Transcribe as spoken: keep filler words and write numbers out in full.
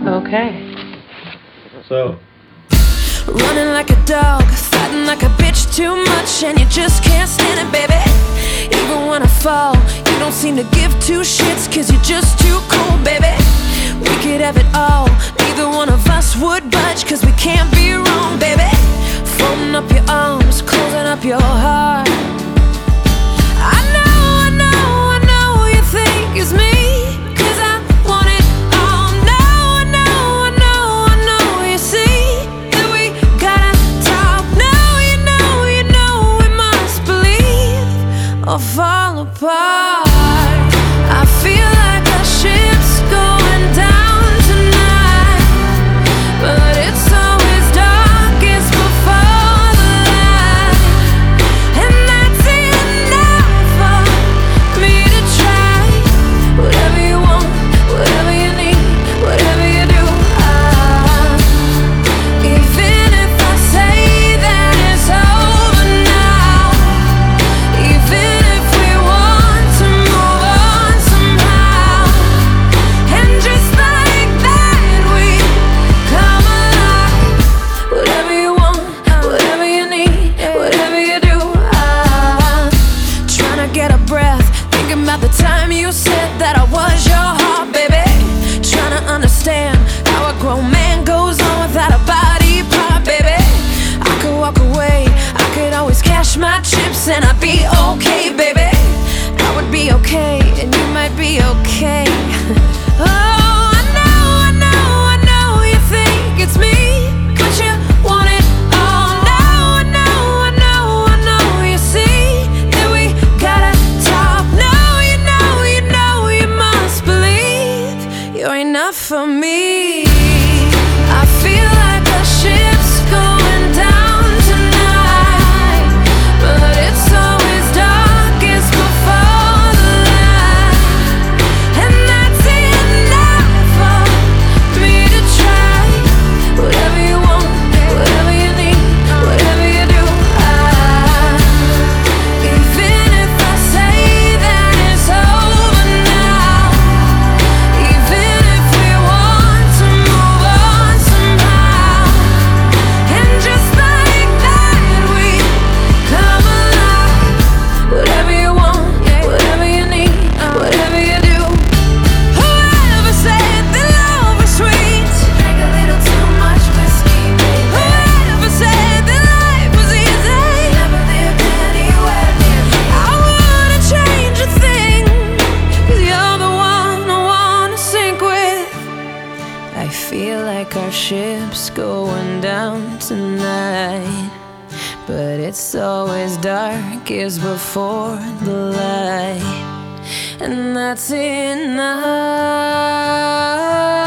Okay. So. Running like a dog, fighting like a bitch too much, and you just can't stand it, baby. Even when I fall, you don't seem to give two shits, cause you're just too cool, baby. We could have it all, neither one of us would budge, cause we can't be wrong, baby. Folding up your arms, closing up your heart. I know, I know, I know you think it's me, cause I want it all. No, I know, I know, I know you see that we gotta talk. No, you know, you know we must believe or fall apart. I feel like our ship's going down tonight, but it's always darkest before the light, and that's enough for me to try. Whatever you want, whatever you need, whatever you do, I, even if I say that it's over now, even if we want to move on somehow, and just like that we come alive. Whatever you want, whatever you need, whatever you do, I'm trying to get a breath, thinking about the time you said that I was your heart, baby. Trying to understand how a grown man goes on without a body part, baby. I could walk away, I could always cash my chips, and I'd be okay, baby. I would be okay, and you might be okay. Oh, I know, I know, I know you think it's me, but you want it all. No, I know, I know, I know you see that we gotta talk. No, you know, you know you must believe you're enough for me. I feel like our ship's going down tonight, but it's always darkest before the light, and that's enough for me to try. Whatever you want, whatever you need, whatever you do, I, even if I say that it's over now, even if we want to move on somehow, and just like that we come alive. Whatever you want, whatever you need, whatever you do. Whoever said that love was sweet, drank a little too much whiskey, baby. Whoever said that life was easy, never lived anywhere near me. I wouldn't change a thing, cause you're the one I wanna sink with. I feel like our ship's going down tonight, but it's always darkest before the light, and that's enough.